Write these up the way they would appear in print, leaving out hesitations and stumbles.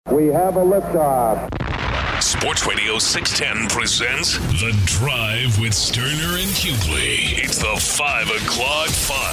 We have a liftoff. Sports Radio 610 presents The Drive with Sterner and Hughley. It's the 5 o'clock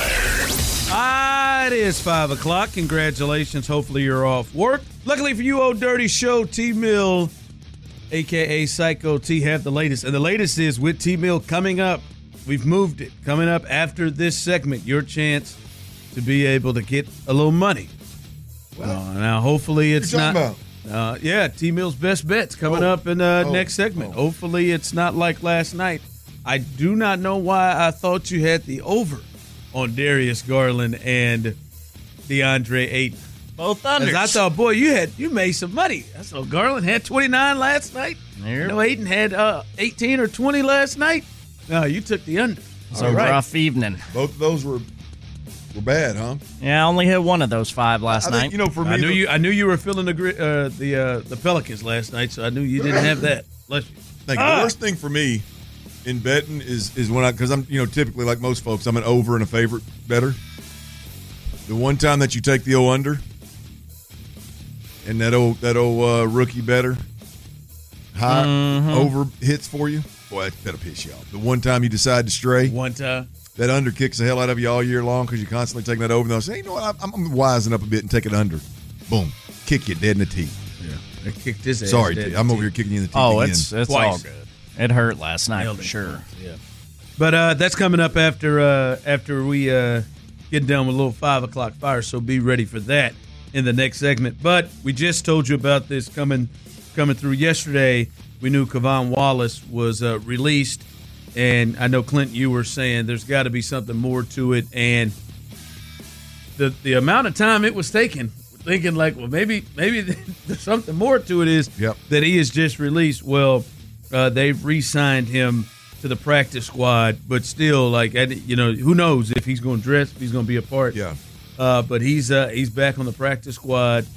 fire. It is 5 o'clock. Congratulations. Hopefully you're off work. Luckily for you, Old Dirty Show, T-Mill, a.k.a. Psycho T, have the latest. And the latest is with T-Mill coming up. We've moved it. Coming up after this segment, your chance to be able to get a little money. Now, hopefully it's not. T-Mill's best bets coming up in the next segment. Hopefully it's not like last night. I do not know why I thought you had the over on Darius Garland and DeAndre Ayton. Both unders. I thought, boy, you made some money. I saw Garland had 29 last night. Yep. No, Ayton had 18 or 20 last night. No, you took the under. It's a rough evening. Both of those were bad, huh? Yeah, I only hit one of those 5 last night. For me, I knew you were feeling the Pelicans last night, so I knew you didn't have that. Bless you. The worst thing for me in betting is when because I'm typically like most folks, I'm an over and a favorite better. The one time that you take the under, and that old rookie better high over hits for you, boy, that'll piss you off. The one time you decide to stray, that under kicks the hell out of you all year long because you're constantly taking that over. And they'll say, hey, you know what, I'm wising up a bit and take it under. Boom. Kick you dead in the teeth. Yeah. It kicked his ass. Sorry, T. I'm over here kicking you in the teeth again. It's all good. It hurt last night for sure. Yeah. But that's coming up after we get done with a little 5 o'clock fire, so be ready for that in the next segment. But we just told you about this coming through yesterday. We knew Kevon Wallace was released. And I know, Clint, you were saying there's got to be something more to it. And the amount of time it was taking, thinking like, well, maybe there's something more to it is that he is just released. Well, they've re-signed him to the practice squad, but still, who knows if he's going to dress, if he's going to be a part. Yeah. But he's back on the practice squad,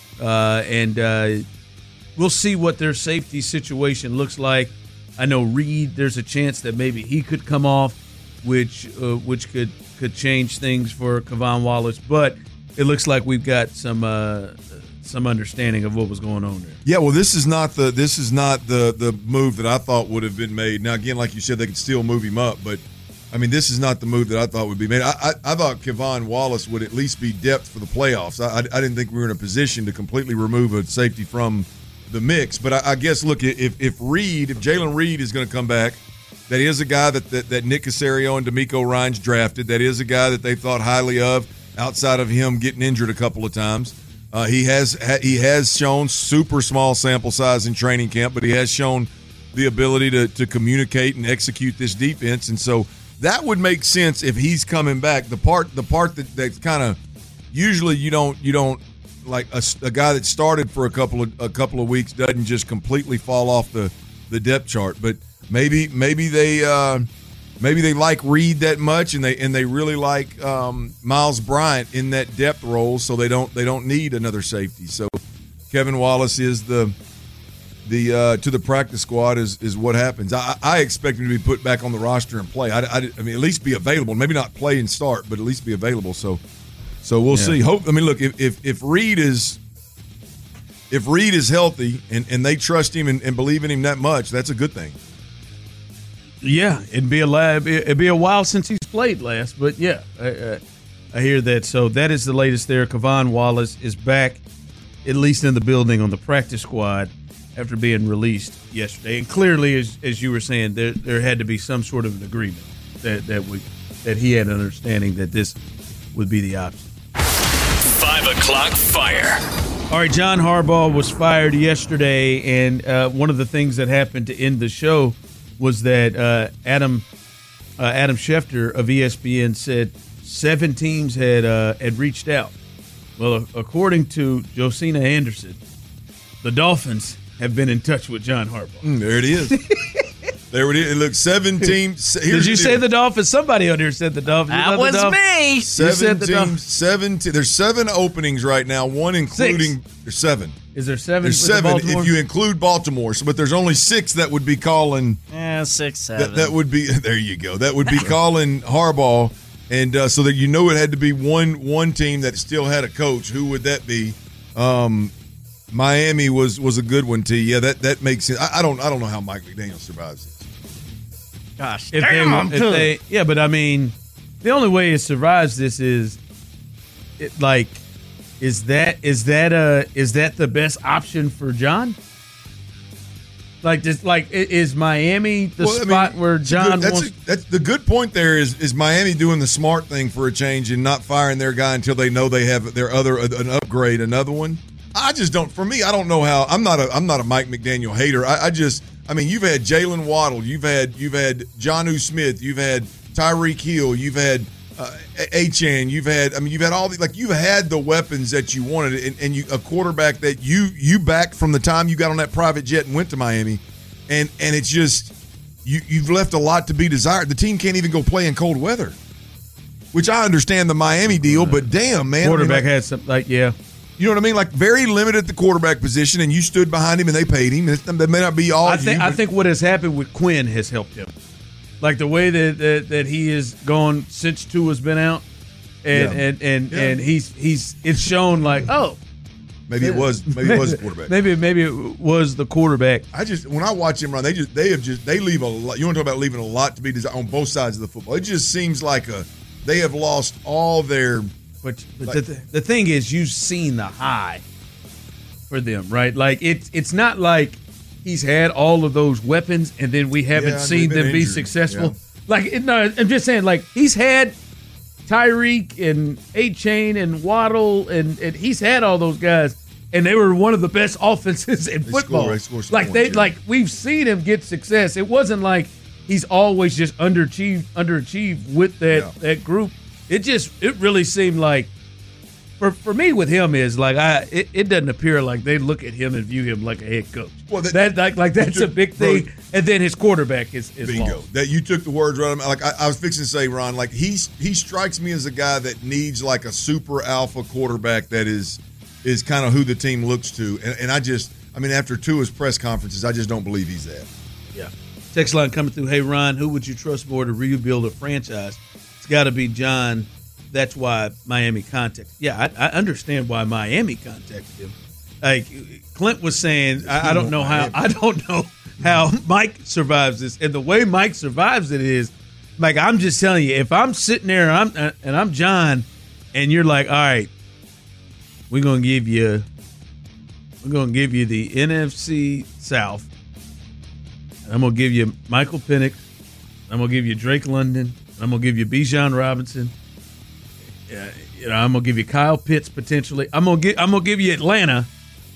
and we'll see what their safety situation looks like. I know Reed, there's a chance that maybe he could come off, which could change things for Kevon Wallace. But it looks like we've got some understanding of what was going on there. Yeah, well, this is not the move that I thought would have been made. Now, again, like you said, they could still move him up, but I mean, this is not the move that I thought would be made. I thought Kevon Wallace would at least be depth for the playoffs. I didn't think we were in a position to completely remove a safety from the mix, but I guess, look, if Jalen Reed is going to come back, that is a guy that Nick Caserio and D'Amico Ryans drafted. That is a guy that they thought highly of outside of him getting injured a couple of times. He has shown super small sample size in training camp, but he has shown the ability to communicate and execute this defense, and so that would make sense if he's coming back. The part that's kind of usually you don't. Like a guy that started for a couple of weeks doesn't just completely fall off the depth chart, but maybe they like Reed that much, and they really like Miles Bryant in that depth role, so they don't need another safety. So Kevin Wallace is the to the practice squad is what happens. I expect him to be put back on the roster and play. I mean, at least be available. Maybe not play and start, but at least be available. So we'll see. Look, if Reed is healthy and they trust him and believe in him that much, that's a good thing. Yeah, it'd be a while since he's played last, but yeah, I hear that. So that is the latest there. Kevon Wallace is back, at least in the building on the practice squad after being released yesterday. And clearly, as you were saying, there had to be some sort of an agreement that he had an understanding that this would be the option. 5 o'clock fire. All right, John Harbaugh was fired yesterday, and one of the things that happened to end the show was that Adam Schefter of ESPN said 7 teams had reached out. Well, according to Josina Anderson, the Dolphins have been in touch with John Harbaugh. There it is. There it is. Look, 7 teams. Did you say the Dolphins? Somebody on there said the Dolphins. That was me. 7 teams. There's 7 openings right now. One including 6. There's 7. Is there 7? There's 7 if you include Baltimore. But there's only 6 that would be calling. 6, 7. That would be. There you go. That would be calling Harbaugh, and so that it had to be one team that still had a coach. Who would that be? Miami was a good one, T. Yeah, that makes sense. I don't know how Mike McDaniel survives this. Gosh, If damn, they, yeah, but I mean, the only way it survives this is, is that the best option for John? Is Miami the spot where John wants? That's the good point. There is Miami doing the smart thing for a change and not firing their guy until they know they have an upgrade, another one. I just don't. For me, I don't know how. I'm not a Mike McDaniel hater. I mean, you've had Jalen Waddle, you've had Jonnu Smith, you've had Tyreek Hill, you've had Achane, you've had all the you've had the weapons that you wanted, and a quarterback that you backed from the time you got on that private jet and went to Miami, and it's just you've left a lot to be desired. The team can't even go play in cold weather, which I understand the Miami deal, but damn, man, Quarterback had some yeah. You know what I mean? Like very limited at the quarterback position, and you stood behind him and they paid him. That may not be all. I think what has happened with Quinn has helped him. Like the way that he is gone since Tua's been out, and it's shown like maybe it was the quarterback. Maybe it was the quarterback. When I watch him run, they leave a lot. You want to talk about leaving a lot to be desired on both sides of the football. It just seems like they have lost all their. But the thing is, you've seen the high for them, right? Like it's not like he's had all of those weapons and then we haven't seen them be successful. Yeah. I'm just saying, like he's had Tyreek and Achane and Waddle and he's had all those guys, and they were one of the best offenses in football. We've seen him get success. It wasn't like he's always just underachieved with that group. It really seemed like for me with him is like it doesn't appear like they look at him and view him like a head coach. Well, that's a big thing. And then his quarterback is bingo. lost. That you took the words right. Like I was fixing to say, Ron. Like he strikes me as a guy that needs like a super alpha quarterback that is kind of who the team looks to. And after Tua's press conferences, I just don't believe he's that. Yeah. Text line coming through. Hey Ron, who would you trust more to rebuild a franchise? It's got to be John. That's why Miami contacted. Yeah, I understand why Miami contacted him. Like Clint was saying, I don't know how Mike survives this, and the way Mike survives it is, like I'm just telling you, if I'm sitting there and I'm John, and you're like, all right, we're gonna give you the NFC South. I'm gonna give you Michael Penix. I'm gonna give you Drake London. I'm going to give you Bijan Robinson. I'm going to give you Kyle Pitts potentially. I'm going to give you Atlanta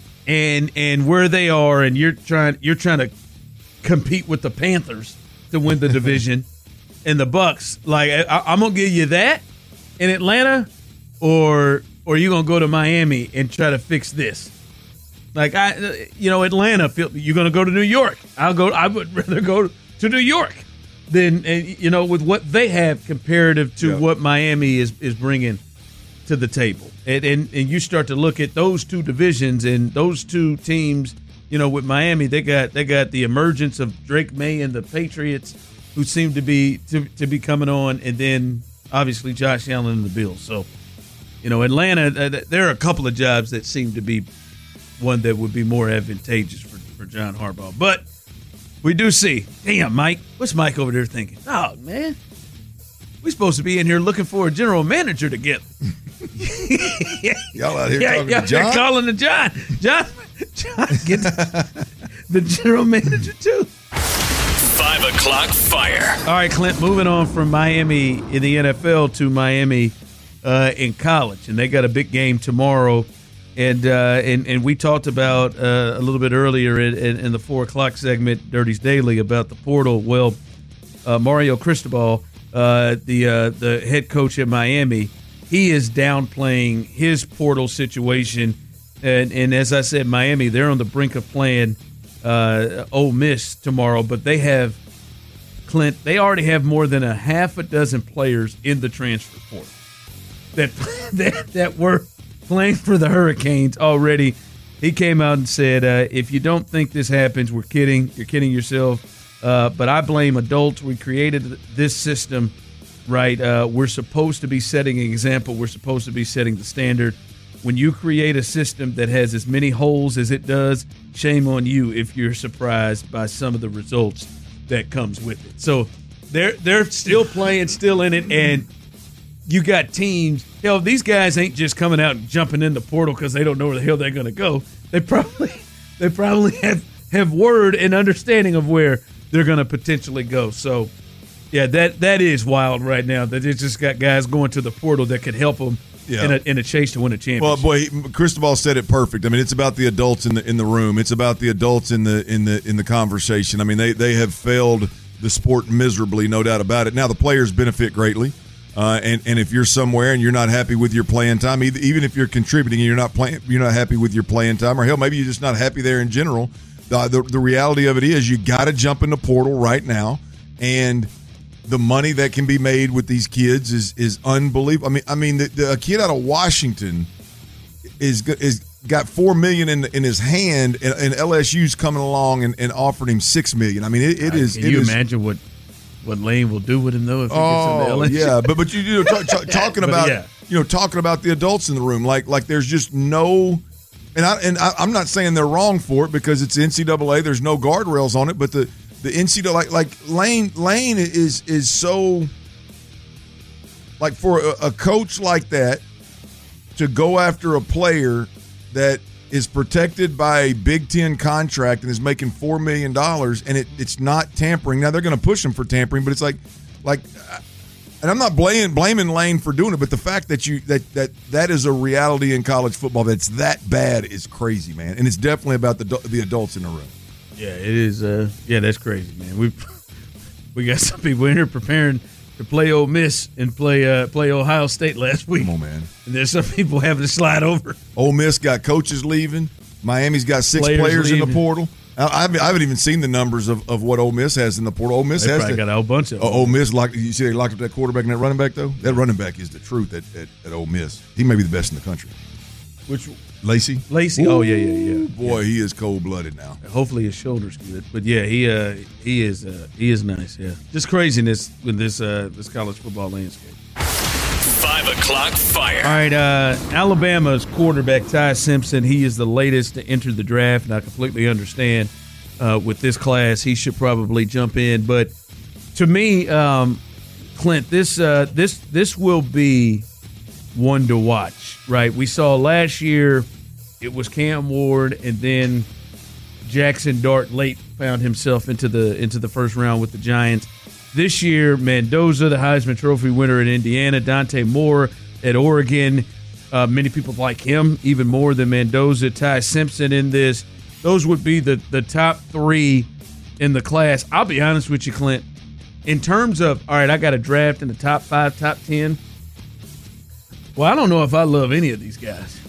and where they are, and you're trying to compete with the Panthers to win the division and the Bucks. Like I'm going to give you that in Atlanta, or you going to go to Miami and try to fix this. Like Atlanta, you're going to go to New York. I would rather go to New York. Then with what they have comparative to what Miami is bringing to the table, and you start to look at those two divisions and those two teams, with Miami, they got the emergence of Drake May and the Patriots, who seem to be coming on, and then obviously Josh Allen and the Bills. So, Atlanta, there are a couple of jobs that seem to be one that would be more advantageous for John Harbaugh, but. We do see. Damn, Mike. What's Mike over there thinking? Oh, man. We're supposed to be in here looking for a general manager together. Y'all out here talking to John? They're calling to John. John, get the general manager, too. 5 o'clock fire. All right, Clint, moving on from Miami in the NFL to Miami in college. And they got a big game tomorrow. And we talked about a little bit earlier in the 4 o'clock segment, Dirty's Daily, about the portal. Well, Mario Cristobal, the head coach at Miami, he is downplaying his portal situation. And as I said, Miami, they're on the brink of playing Ole Miss tomorrow. But they already have more than a half a dozen players in the transfer portal that were playing for the Hurricanes already. He came out and said, if you don't think this happens, we're kidding. You're kidding yourself. But I blame adults. We created this system, right? We're supposed to be setting an example. We're supposed to be setting the standard. when you create a system that has as many holes as it does, shame on you if you're surprised by some of the results that comes with it. So they're still playing, still in it, and you got teams. Hell, these guys ain't just coming out and jumping in the portal because they don't know where the hell they're going to go. They probably have word and understanding of where they're going to potentially go. So, yeah, that is wild right now. That they just got guys going to the portal that could help them in a chase to win a championship. Well, boy, Cristobal said it perfect. I mean, it's about the adults in the room. It's about the adults in the conversation. I mean, they have failed the sport miserably, no doubt about it. Now the players benefit greatly, and if you're somewhere and you're not happy with your playing time, even if you're contributing and you're not happy with your playing time, or hell, maybe you're just not happy there in general. The reality of it is you got to jump in the portal right now, and the money that can be made with these kids is unbelievable. I mean, a kid out of Washington is got $4 million in his hand, and LSU's coming along and offering him $6 million. I mean, it is. Can you imagine what Lane will do with him though if he gets into LSU? Yeah, but you talking about talking about the adults in the room, like there's just no. And I'm not saying they're wrong for it because it's NCAA. There's no guardrails on it, but the NCAA, like Lane is so, like, for a coach like that to go after a player that is protected by a Big Ten contract and is making $4 million and it's not tampering. Now they're going to push him for tampering, but it's like, and I'm not blaming Lane for doing it, but the fact that that is a reality in college football that's that bad is crazy, man. And it's definitely about the adults in the room. Yeah, it is. That's crazy, man. We got some people in here preparing to play Ole Miss and play Ohio State last week. Come on, man. And there's some people having to slide over. Ole Miss got coaches leaving. Miami's got 6 players in the portal. I haven't even seen the numbers of what Ole Miss has in the portal. Ole Miss has got a whole bunch of them. Ole Miss, you see they locked up that quarterback and that running back, though? That running back is the truth at Ole Miss. He may be the best in the country. Which Lacey? Ooh, oh, yeah. Boy, he is cold-blooded now. Hopefully his shoulder's good. But, yeah, he is nice, yeah. Just craziness with this college football landscape. 5 o'clock fire. All right, Alabama's quarterback, Ty Simpson, he is the latest to enter the draft, and I completely understand with this class he should probably jump in. But to me, Clint, this will be one to watch, right? We saw last year it was Cam Ward, and then Jackson Dart late found himself into the first round with the Giants. This year, Mendoza, the Heisman Trophy winner at Indiana, Dante Moore at Oregon. Many people like him even more than Mendoza. Ty Simpson in this. Those would be the top 3 in the class. I'll be honest with you, Clint. In terms of, all right, I got a draft in the top 5, top 10. Well, I don't know if I love any of these guys.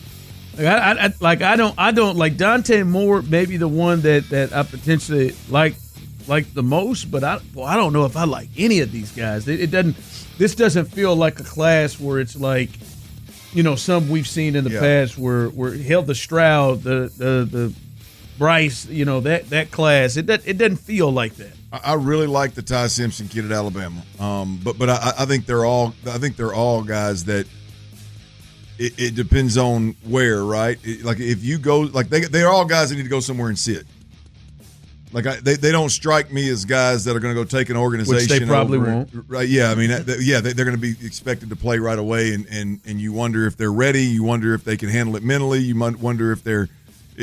I don't like Dante Moore. Maybe the one that I potentially like the most, but I don't know if I like any of these guys. This doesn't feel like a class where it's like, some we've seen in the past where the Stroud, the Bryce, that class. It doesn't feel like that. I really like the Ty Simpson kid at Alabama, but I think they're all guys that it depends on where, right? Like if you go, like they're all guys that need to go somewhere and sit. Like they don't strike me as guys that are going to go take an organization. Which they probably won't. Right? Yeah, I mean, they're going to be expected to play right away, and you wonder if they're ready. You wonder if they can handle it mentally. You might wonder if they're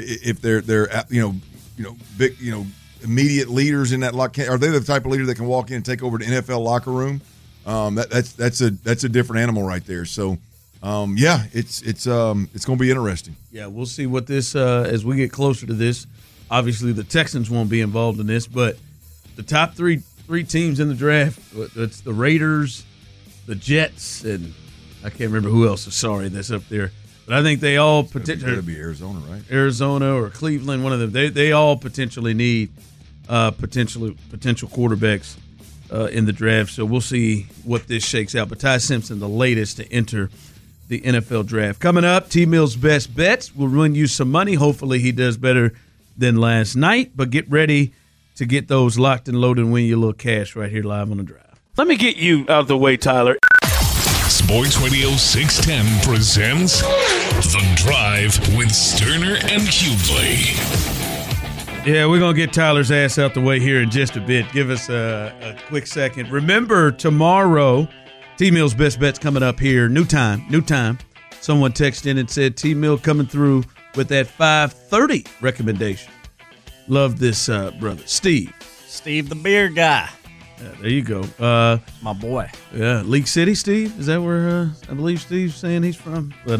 big immediate leaders in that locker. Are they the type of leader that can walk in and take over the NFL locker room? That's a different animal right there. So. It's going to be interesting. Yeah, we'll see what this as we get closer to this. Obviously, the Texans won't be involved in this, but the top three teams in the draft, it's the Raiders, the Jets, and I can't remember who else. Sorry, that's up there. But I think they all potentially got to be Arizona, right? Arizona or Cleveland, one of them. They all potentially need potential quarterbacks in the draft. So we'll see what this shakes out. But Ty Simpson, the latest to enter the NFL draft. Coming up, T-Mill's Best Bets. We'll run you some money. Hopefully he does better than last night. But get ready to get those locked and loaded and win you a little cash right here live on the drive. Let me get you out of the way, Tyler. Sports Radio 610 presents The Drive with Sterner and Hughley. Yeah, we're going to get Tyler's ass out the way here in just a bit. Give us a quick second. Remember, tomorrow, T-Mill's Best Bet's coming up here. New time. Someone texted in and said T-Mill coming through with that 5:30 recommendation. Love this, brother. Steve Steve the beer guy. Yeah, there you go. My boy. Yeah, League City, Steve. Is that where I believe Steve's saying he's from? But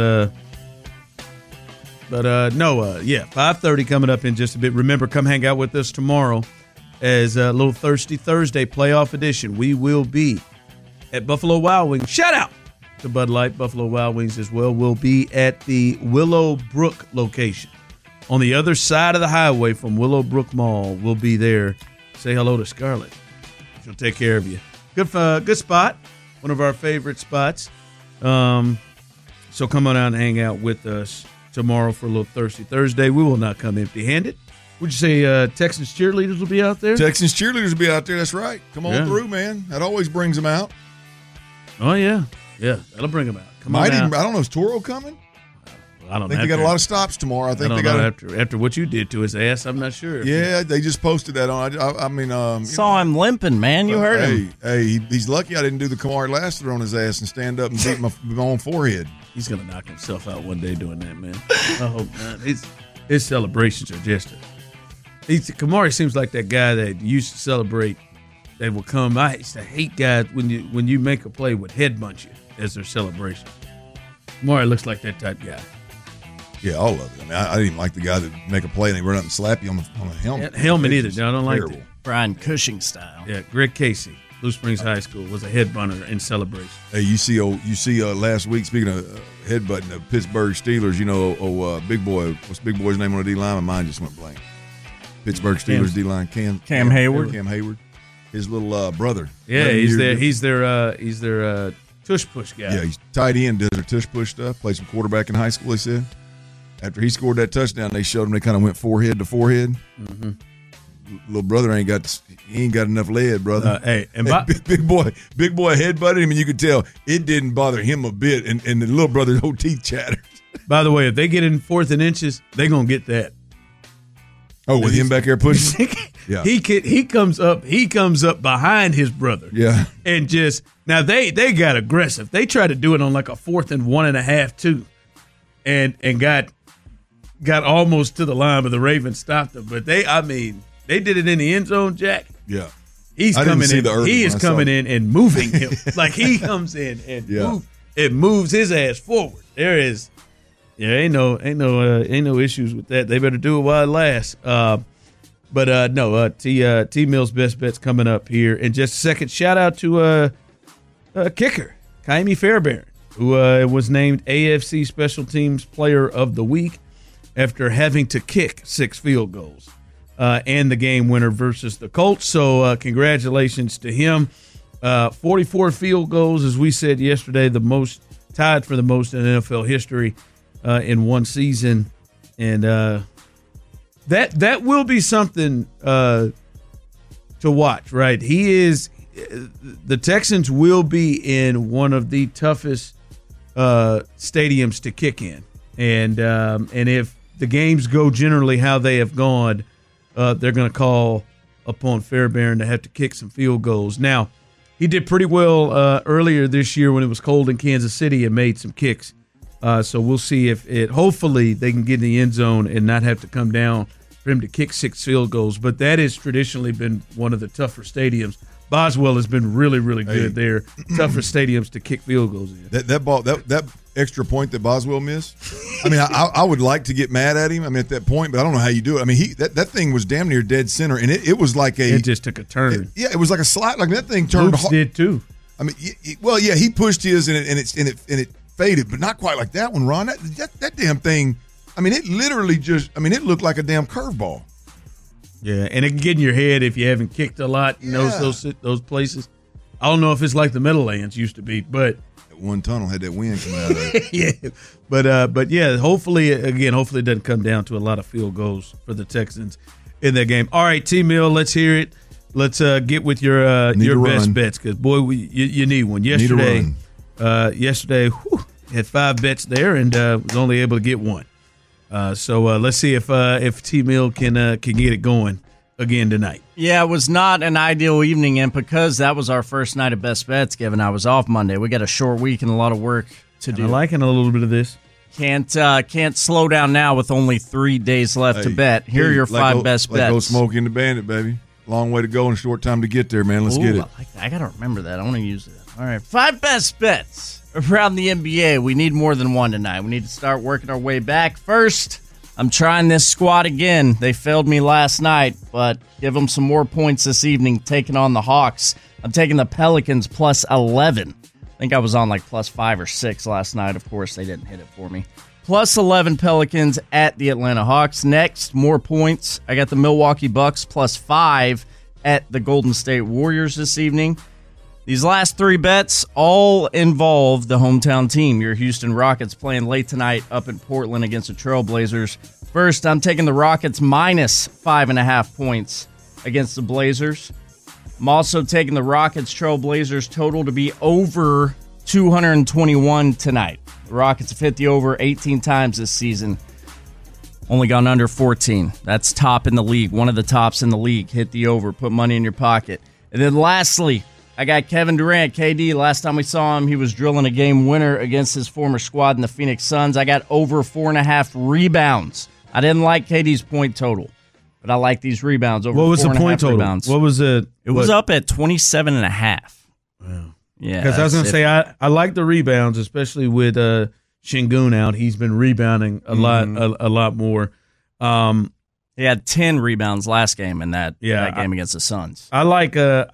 no, yeah, 5:30 coming up in just a bit. Remember, come hang out with us tomorrow as a little Thirsty Thursday playoff edition. We will be at Buffalo Wild Wings. Shout out to Bud Light, Buffalo Wild Wings as well. We'll be at the Willowbrook location on the other side of the highway from Willowbrook Mall. We'll be there. Say hello to Scarlett. She'll take care of you. Good spot. One of our favorite spots. So come on out and hang out with us tomorrow for a little Thirsty Thursday. We will not come empty-handed. Would you say Texans cheerleaders will be out there? Texans cheerleaders will be out there. That's right. Come on through, man. That always brings them out. Oh, yeah. Yeah, that'll bring them out. Come on out. I don't know. Is Toro coming? I don't think they got a lot of stops tomorrow. I think they got after what you did to his ass. I'm not sure. Yeah, they just posted that on. I mean, saw him limping, man. You heard him. Hey, he's lucky I didn't do the Kamari Lassiter on his ass and stand up and beat my own forehead. He's gonna knock himself out one day doing that, man. I hope not. His celebrations are just. Kamari seems like that guy that used to celebrate. That will come. I used to hate guys when you make a play with head bunch you as their celebration. Kamari looks like that type guy. Yeah, all of it. I mean, I didn't even like the guy that make a play and he run up and slap you on the helmet. Helmet either. No, I don't like that. Brian Cushing style. Yeah, Greg Casey, Blue Springs High School, was a head bunter in celebration. Hey, you see last week, speaking of headbutting the Pittsburgh Steelers, Big Boy, what's Big Boy's name on the D-line? My mind just went blank. Pittsburgh Steelers D-line, Cam Hayward. Cam Hayward. His little brother. Yeah, he's their tush push guy. Yeah, he's tight end, does their tush push stuff. Played some quarterback in high school, they said. After he scored that touchdown, they showed him they kind of went forehead to forehead. Mm-hmm. Little brother ain't got enough lead, brother. Big boy headbutted him, and you could tell it didn't bother him a bit. And the little brother's whole teeth chattered. By the way, if they get in 4th and inches, they're gonna get that. Oh, with him back there pushing. Yeah, he comes up behind his brother. Yeah, and just now they got aggressive. They tried to do it on like a 4th and 1.5 too, and got almost to the line, but the Ravens stopped them. But they did it in the end zone, Jack. Yeah. He's coming in. He is coming in and moving him. Like he comes in and moves his ass forward. There is ain't no issues with that. They better do it while it lasts. T-Mill's Best Bet's coming up here in just a second. Shout out to kicker, Kaimi Fairbairn, who was named AFC Special Teams Player of the Week after having to kick 6 field goals and the game winner versus the Colts. So congratulations to him. 44 field goals, as we said yesterday, tied for the most in NFL history in one season. And that will be something to watch, right? The Texans will be in one of the toughest stadiums to kick in. And if the games go generally how they have gone, they're going to call upon Fairbairn to have to kick some field goals. Now, he did pretty well earlier this year when it was cold in Kansas City and made some kicks. So we'll see hopefully they can get in the end zone and not have to come down for him to kick 6 field goals. But that has traditionally been one of the tougher stadiums. Boswell has been really, really good there. Tougher stadiums to kick field goals in. That extra point that Boswell missed. I mean, I would like to get mad at him. I mean, at that point, but I don't know how you do it. I mean, that thing was damn near dead center, and it was like it just took a turn. It was like a slide. Like that thing turned. Hoops did too. I mean, he pushed his and it faded, but not quite like that one, Ron. That damn thing. I mean, it literally it looked like a damn curveball. Yeah, and it can get in your head if you haven't kicked a lot in those places. I don't know if it's like the Meadowlands used to be, but that one tunnel had that wind coming out of it. Yeah, but yeah, hopefully it doesn't come down to a lot of field goals for the Texans in that game. All right, T-Mill, let's hear it. Let's get with your best bets because boy, you need one. Yesterday, Had 5 bets there and was only able to get 1. So let's see if T-Mill can get it going again tonight. Yeah, it was not an ideal evening, and because that was our first night of best bets, given I was off Monday, we got a short week and a lot of work to do. I'm liking a little bit of this. Can't slow down now with only 3 days left to bet. Here are your 5 best bets. Go Smokey and the Bandit, baby. Long way to go and a short time to get there, man. Let's get it. I got to remember that. I want to use it. All right, 5 best bets around the NBA. We need more than one tonight. We need to start working our way back. First, I'm trying this squad again. They failed me last night, but give them some more points this evening, taking on the Hawks. I'm taking the Pelicans plus 11. I think I was on like plus 5 or 6 last night. Of course, they didn't hit it for me. Plus 11 Pelicans at the Atlanta Hawks. Next, more points. I got the Milwaukee Bucks plus 5 at the Golden State Warriors this evening. These last 3 bets all involve the hometown team, your Houston Rockets, playing late tonight up in Portland against the Trailblazers. First, I'm taking the Rockets minus 5.5 points against the Blazers. I'm also taking the Rockets Trailblazers total to be over 221 tonight. The Rockets have hit the over 18 times this season. Only gone under 14. That's top in the league. One of the tops in the league. Hit the over. Put money in your pocket. And then lastly, I got Kevin Durant, KD. Last time we saw him, he was drilling a game winner against his former squad in the Phoenix Suns. I got over 4.5 rebounds. I didn't like KD's point total, but I like these rebounds. Over what was the point total? Rebounds. What was it? It was up at 27.5. Wow. Yeah. Because I was going to say, I like the rebounds, especially with Şengün out. He's been rebounding a lot more. He had 10 rebounds last game in that game against the Suns. I like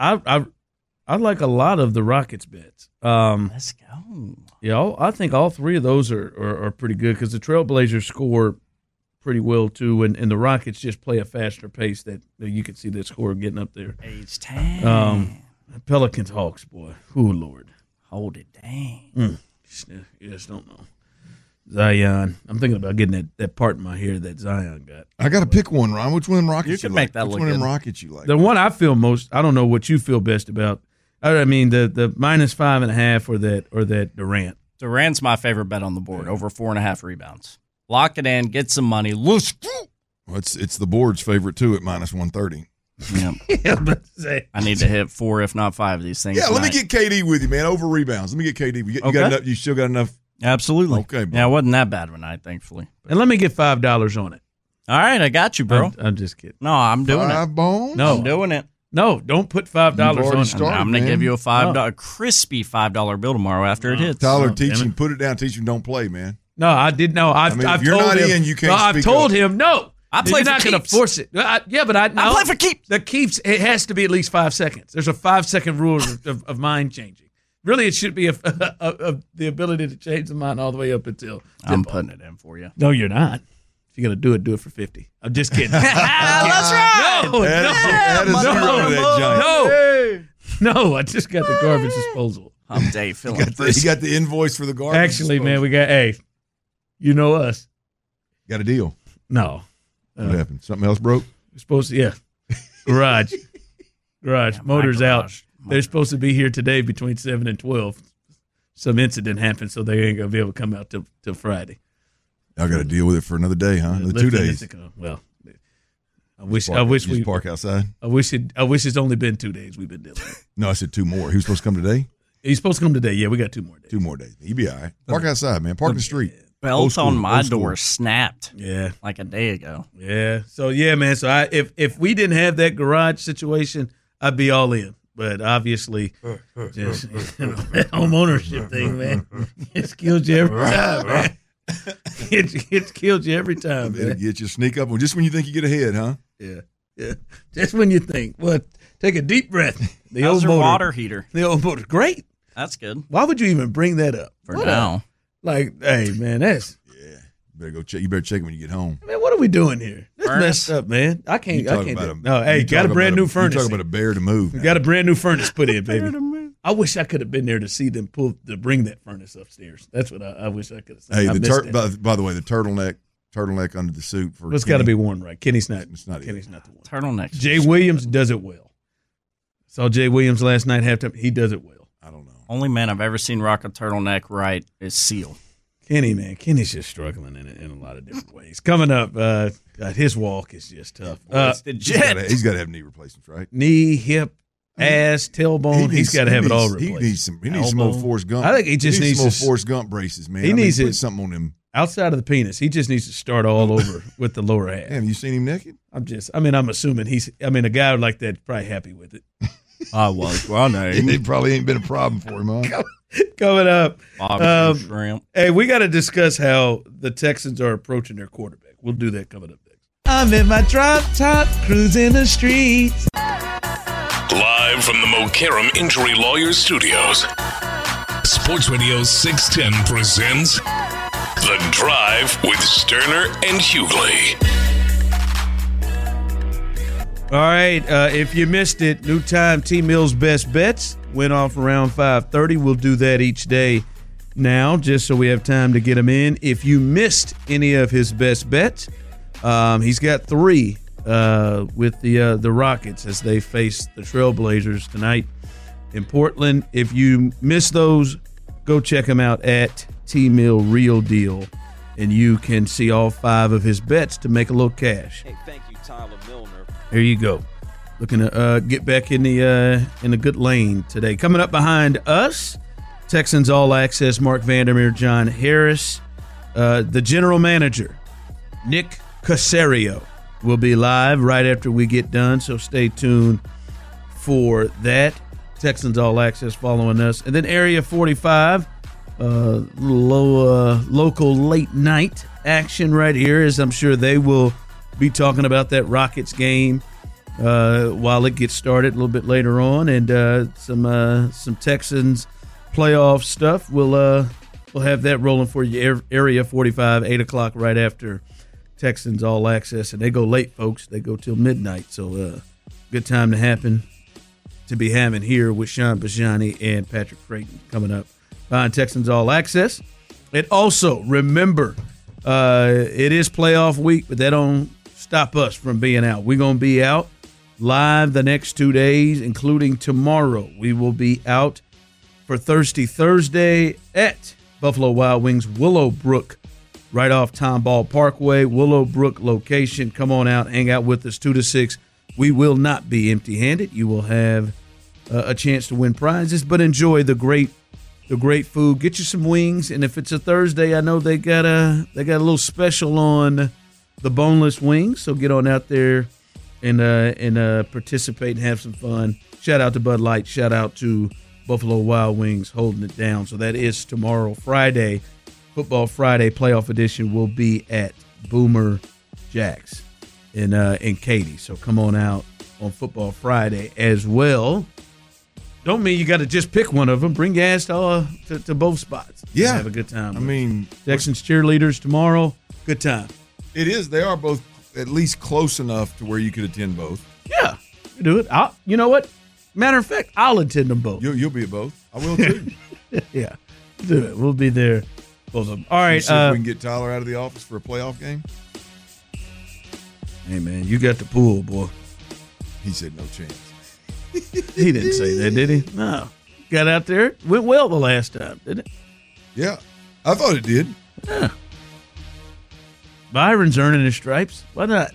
I like a lot of the Rockets bets. Let's go. Yeah, I think all 3 of those are pretty good because the Trailblazers score pretty well too, and the Rockets just play a faster pace that you can see the score getting up there. Age 10. Pelicans Hawks, boy. Oh, Lord. Hold it down. You just don't know. Zion. I'm thinking about getting that part in my hair that Zion got. I got to pick one, Ron. Which one of them Rockets you can like? Make that Which look one of them good. Rockets you like? The one I feel most, I don't know what you feel best about. I mean, the minus 5.5 or that Durant. Durant's my favorite bet on the board, over 4.5 rebounds. Lock it in, get some money. Well, it's the board's favorite, too, at minus 130. Yep. I need to hit 4, if not 5 of these things. Yeah, tonight. let me get KD with you, man. Over rebounds. Let me get KD. You got enough, you still got enough? Absolutely. Okay, bro. Yeah, it wasn't that bad of a night, thankfully. And let me get $5 on it. All right, I got you, bro. I'm just kidding. No, I'm doing it. Bones? No. I'm doing it. No, don't put $5 on it. started. I'm going to give you a $5, No. crispy $5 bill tomorrow after it hits. Tyler, Oh, teach damn him. it. Put it down. Teach him don't play, man. No, I did. No, I've if told you're not him. in, you can't No, I've speak told up. him no. I play You're for not going to keeps. force it. Yeah, but I play for keeps. The keeps. It has to be at least 5 seconds. There's a 5-second rule of mind changing. Really, it should be the ability to change the mind all the way up until. I'm putting it in for you. No, you're not. If you're going to do it for 50. I'm just kidding. That's right. No, Add a no, zero to that giant. no. I just got the garbage disposal. I'm Dave filling He got the invoice for the garbage. Actually, man, we got. Hey, you know us. got a deal. No, What happened? Something else broke? we're supposed to. Yeah, garage. Motors my out. garage. They're supposed to be here today between 7 and 12. Some incident happened, so they ain't gonna be able to come out till Friday. Y'all got to deal with it for another day, huh? Another 2 days. Well, I wish we park outside. I wish it's only been 2 days we've been dealing with it. No, I said 2 more. He was supposed to come today. He's supposed to come today. Yeah, we got 2 more days. 2 more days. He'd be all right. Park outside, man. Park in the street. Belt Old school, on my old school. door snapped Yeah. like a day ago. Yeah. So yeah, man. So if we didn't have that garage situation, I'd be all in. But obviously, just that home ownership thing, man, it's killed you every time, man. It's killed you every time, It'll man. get you sneak up on just when you think you get ahead, huh? Yeah. Just when you think, well, take a deep breath. The How's old your motor, water heater? the old motor, great. That's good Why would you even bring that up for What now. Like, hey, man, that's. Yeah. Better go check. You better check it when you get home. Man, what are we doing here? That's Furnace? messed up, man. I can't. You I talk can't. about Do a- it. No, hey, you got talk a brand about new furnace. You talk about a bear to move. We got a brand new furnace put in, baby. I wish I could have been there to see them bring that furnace upstairs. That's what I wish I could have seen. Hey, I the missed it. by the way, the turtleneck under the suit for. It's got to be worn right. Kenny's not. It's not Kenny's either. not the one. Turtleneck. Jay Williams does it well. Saw Jay Williams last night halftime. He does it well. I don't know. Only man I've ever seen rock a turtleneck right is Seal. Kenny, man. Kenny's just struggling in a lot of different ways. Coming up, God, his walk is just tough. He's got to have knee replacements, right? Knee, hip, ass, tailbone. He's got to have it all replaced. He needs some more Forrest Gump. I think he just needs some more Forrest Gump braces, man. He needs put something on him. Outside of the penis, he just needs to start all over with the lower half. Have you seen him naked? I'm assuming a guy like that's probably happy with it. I was. Well, no. It probably ain't been a problem for him, huh? Coming up, shrimp. hey, we got to discuss how the Texans are approaching their quarterback. We'll do that coming up next. I'm in my drop top, cruising the streets. Live from the Mokaram Injury Lawyers Studios, Sports Radio 610 presents The Drive with Sterner and Hughley. All right, if you missed it, new time, T-Mill's Best Bets went off around 5:30. We'll do that each day now, just so we have time to get them in. If you missed any of his best bets, he's got 3 with the Rockets as they face the Trailblazers tonight in Portland. If you missed those, go check him out at T-Mill Real Deal, and you can see all 5 of his bets to make a little cash. Hey, thank you, Tyler Milner. There you go. Looking to get back in the good lane today. Coming up behind us, Texans All Access, Mark Vandermeer, John Harris. The general manager, Nick Caserio, will be live right after we get done, so stay tuned for that. Texans All Access following us. And then Area 45, local late night action right here, as I'm sure they will be talking about that Rockets game while it gets started a little bit later on, and some Texans playoff stuff. We'll have that rolling for you. Area 45, 8 o'clock right after Texans All Access, and they go late, folks. They go till midnight, so good time to be having here with Sean Bajani and Patrick Creighton coming up on Texans All Access. And also remember, it is playoff week, but that don't stop us from being out. We're going to be out live the next 2 days, including tomorrow. We will be out for Thirsty Thursday at Buffalo Wild Wings Willowbrook, right off Tomball Parkway, Willowbrook location. Come on out, hang out with us 2 to 6. We will not be empty-handed. You will have a chance to win prizes, but enjoy the great food. Get you some wings, and if it's a Thursday, I know they got a little special on the boneless wings, so get on out there and participate and have some fun. Shout out to Bud Light. Shout out to Buffalo Wild Wings holding it down. So that is tomorrow, Friday. Football Friday playoff edition will be at Boomer Jacks in Katy. So come on out on Football Friday as well. Don't mean you got to just pick one of them. Bring your ass to both spots. Yeah. Have a good time. I mean, Texans cheerleaders tomorrow. Good time. it is. They are both at least close enough to where you could attend both. Yeah, you do it. You know what? Matter of fact, I'll attend them both. You'll be at both. I will too. Yeah, do it. We'll be there, both of them. All right. See if we can get Tyler out of the office for a playoff game. Hey man, you got the pool, boy. He said no chance. He didn't say that, did he? No. Got out there. Went well the last time, didn't it? Yeah, I thought it did. Yeah. Byron's earning his stripes. Why not?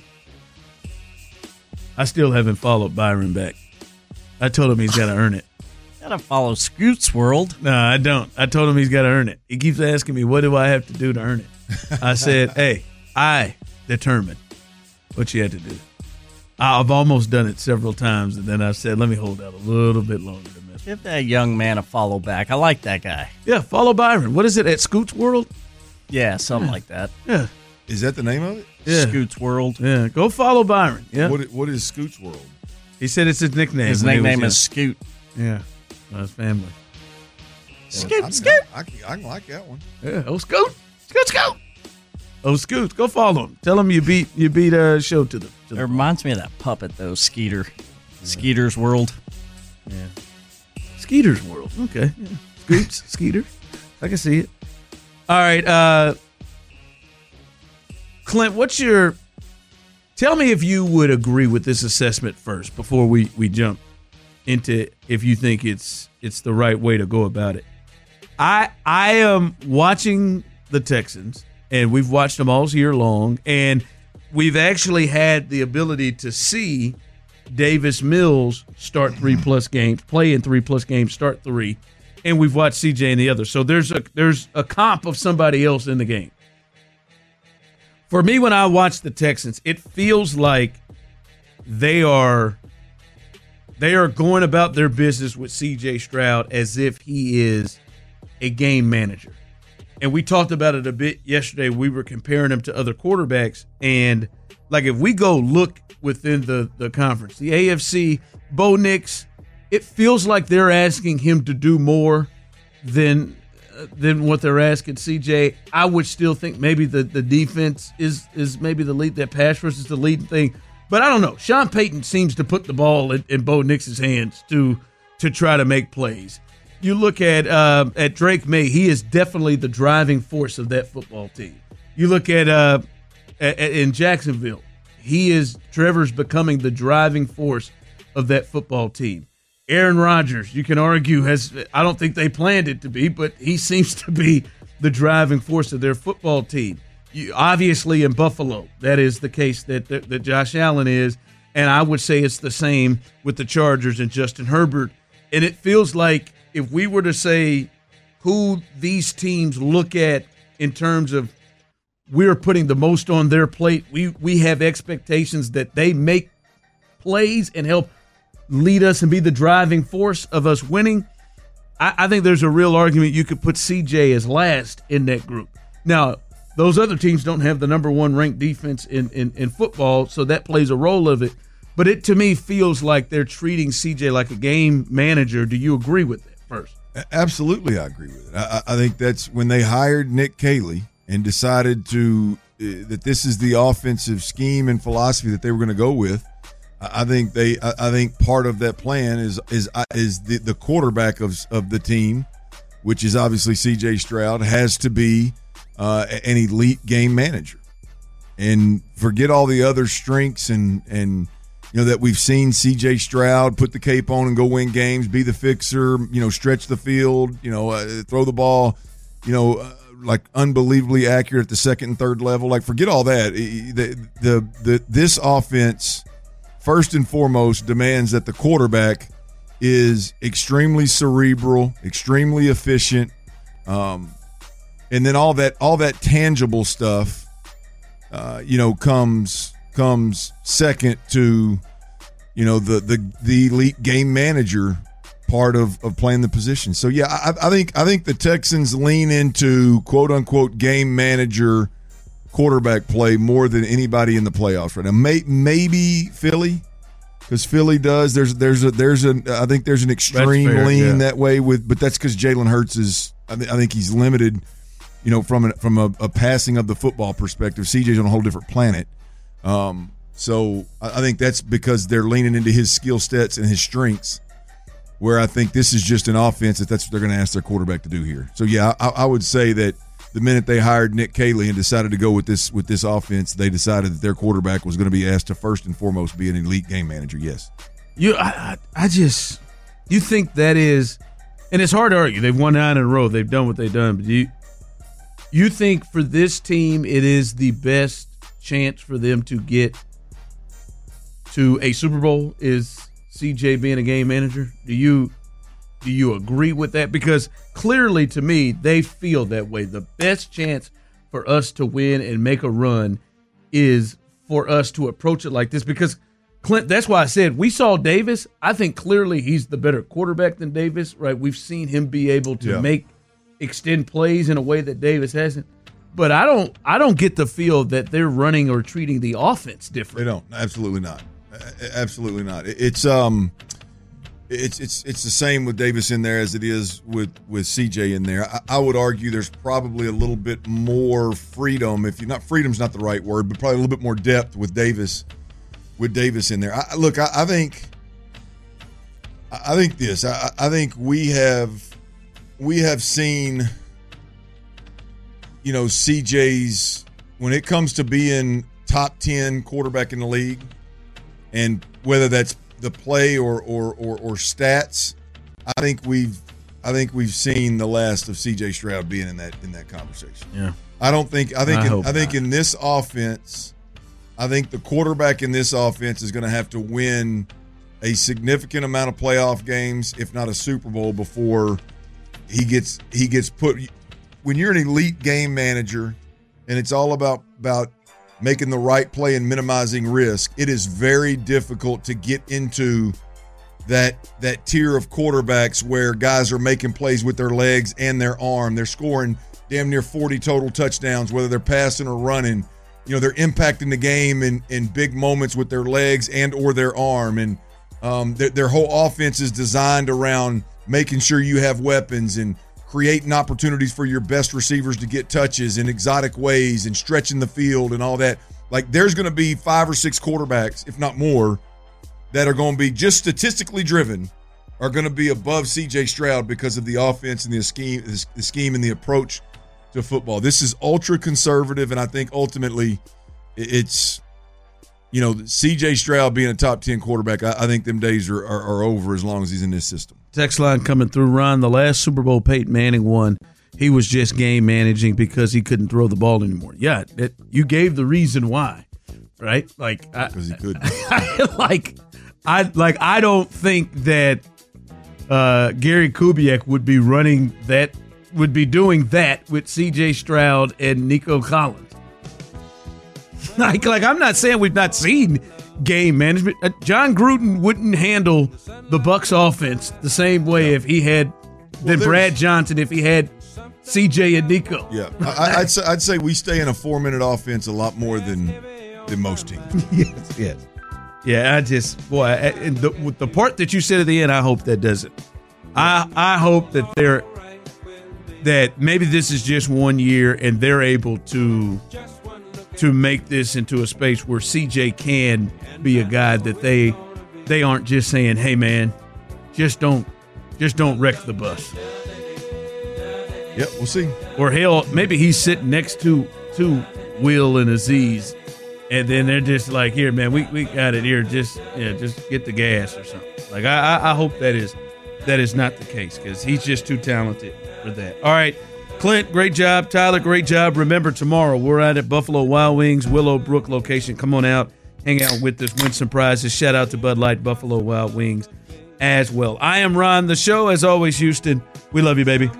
I still haven't followed Byron back. I told him he's got to earn it. Gotta follow Scoot's World. No, I don't. I told him he's got to earn it. He keeps asking me, what do I have to do to earn it? I said, hey, I determine what you had to do. I've almost done it several times, and then I said, let me hold out a little bit longer to miss. Give that young man a follow back. I like that guy. Yeah, follow Byron. What is it, at Scoot's World? Yeah, something like that. Yeah. Is that the name of it? Yeah. Scoots World. Yeah, go follow Byron. Yeah. What is Scoots World? He said it's his nickname. His when he was nickname young. is Scoot. Yeah. His family. Scoot, Scoot. I can like that one. Yeah. Oh, Scoot. Scoot, Scoot. Oh, Scoot. Go follow him. Tell him you beat show to them. It reminds me of that puppet, though, Skeeter. Skeeter's World. Yeah. Skeeter's World. Okay. Yeah. Scoots, Skeeter. I can see it. All right. Clint, tell me if you would agree with this assessment first before we jump into if you think it's the right way to go about it. I am watching the Texans, and we've watched them all year long, and we've actually had the ability to see Davis Mills start 3+ games, play in 3+ games, start 3, and we've watched CJ and the others. So there's a comp of somebody else in the game. For me, when I watch the Texans, it feels like they are going about their business with CJ Stroud as if he is a game manager. And we talked about it a bit yesterday. We were comparing him to other quarterbacks. And, like, if we go look within the conference, the AFC, Bo Nix, it feels like they're asking him to do more than what they're asking CJ. I would still think maybe the defense is maybe the lead, that pass rush is the leading thing. But I don't know. Sean Payton seems to put the ball in Bo Nix's hands to try to make plays. You look at Drake May; he is definitely the driving force of that football team. You look at in Jacksonville, Trevor's becoming the driving force of that football team. Aaron Rodgers, you can argue, I don't think they planned it to be, but he seems to be the driving force of their football team. Obviously, in Buffalo, that is the case that Josh Allen is, and I would say it's the same with the Chargers and Justin Herbert. And it feels like if we were to say who these teams look at in terms of we're putting the most on their plate, we have expectations that they make plays and help lead us and be the driving force of us winning. I think there's a real argument you could put CJ as last in that group. Now, those other teams don't have the number one ranked defense in football, so that plays a role of it. But it, to me, feels like they're treating CJ like a game manager. Do you agree with that first? Absolutely, I agree with it. I think that's when they hired Nick Caley and decided that this is the offensive scheme and philosophy that they were going to go with. I think part of that plan is the quarterback of the team, which is obviously CJ Stroud, has to be an elite game manager, and forget all the other strengths and that we've seen CJ Stroud put the cape on and go win games, be the fixer, stretch the field, throw the ball, like unbelievably accurate at the second and third level. Like, forget all that. This offense, first and foremost, demands that the quarterback is extremely cerebral, extremely efficient, and then all that tangible stuff, comes second to, the elite game manager part of playing the position. So yeah, I think the Texans lean into quote unquote game manager quarterback play more than anybody in the playoffs right now. Maybe Philly, because Philly does. I think there's an extreme lean that way but that's because Jalen Hurts is. I think he's limited. From a passing of the football perspective. CJ's on a whole different planet. So I think that's because they're leaning into his skill sets and his strengths, where I think this is just an offense that's what they're going to ask their quarterback to do here. So yeah, I would say that the minute they hired Nick Caley and decided to go with this offense, they decided that their quarterback was going to be asked to first and foremost be an elite game manager. Yes. You think that is, and it's hard to argue. They've won 9 in a row. They've done what they've done. But you think for this team it is the best chance for them to get to a Super Bowl is CJ being a game manager? Do you agree with that? Because clearly, to me, they feel that way. The best chance for us to win and make a run is for us to approach it like this. Because Clint, that's why I said we saw Davis. I think clearly he's the better quarterback than Davis, right? We've seen him be able to extend plays in a way that Davis hasn't. But I don't get the feel that they're running or treating the offense different. They don't. Absolutely not. Absolutely not. It's the same with Davis in there as it is with CJ in there. I would argue there's probably a little bit more freedom. Freedom's not the right word, but probably a little bit more depth with Davis in there. I think we have seen, CJ's, when it comes to being top 10 quarterback in the league, and whether that's the play or stats, I think we've seen the last of C.J. Stroud being in that conversation. Yeah. I think in this offense, I think the quarterback in this offense is going to have to win a significant amount of playoff games, if not a Super Bowl, before he gets put. When you're an elite game manager, and it's all about making the right play and minimizing risk, it is very difficult to get into that tier of quarterbacks where guys are making plays with their legs and their arm. They're scoring damn near 40 total touchdowns, whether they're passing or running. You know, they're impacting the game in big moments with their legs and or their arm. And their whole offense is designed around making sure you have weapons and creating opportunities for your best receivers to get touches in exotic ways and stretching the field and all that. Like, there's going to be 5 or 6 quarterbacks, if not more, that are going to be just statistically driven, are going to be above C.J. Stroud because of the offense and the scheme and the approach to football. This is ultra conservative, and I think ultimately it's, you know, C.J. Stroud being a top 10 quarterback, I think them days are over as long as he's in this system. Text line coming through, Ron. The last Super Bowl Peyton Manning won, he was just game managing because he couldn't throw the ball anymore. Yeah, you gave the reason why, right? Like, because he couldn't. I don't think that Gary Kubiak would be doing that with C.J. Stroud and Nico Collins. Like I'm not saying we've not seen game management. John Gruden wouldn't handle the Bucs offense the same way if he had Brad Johnson, if he had C.J. and Nico. Yeah, I'd say we stay in a 4-minute offense a lot more than most teams. Yes. Yeah, and the part that you said at the end, I hope that doesn't. I hope that maybe this is just 1 year and they're able to make this into a space where CJ can be a guy that they aren't just saying, hey man, just don't wreck the bus. Yep, we'll see. Or hell, maybe he's sitting next to Will and Aziz, and then they're just like, here man, we got it here, just get the gas or something. Like I hope that is not the case, because he's just too talented for that. All right, Clint, great job. Tyler, great job. Remember, tomorrow we're out at Buffalo Wild Wings, Willowbrook location. Come on out, hang out with us, win some prizes. Shout out to Bud Light, Buffalo Wild Wings as well. I am Ron. The show, as always, Houston. We love you, baby.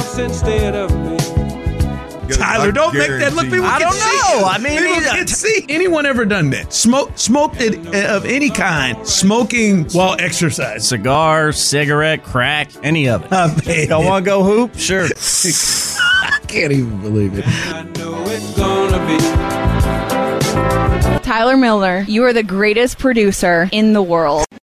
Tyler, don't make that look. People I can don't see. know. I mean, people can see. Anyone ever done that? Smoked it of any kind. Smoking while exercising. Cigar, cigarette, crack, any of it. Don't want to go hoop? Sure. I can't even believe it. I know it's gonna be. Tyler Miller, you are the greatest producer in the world.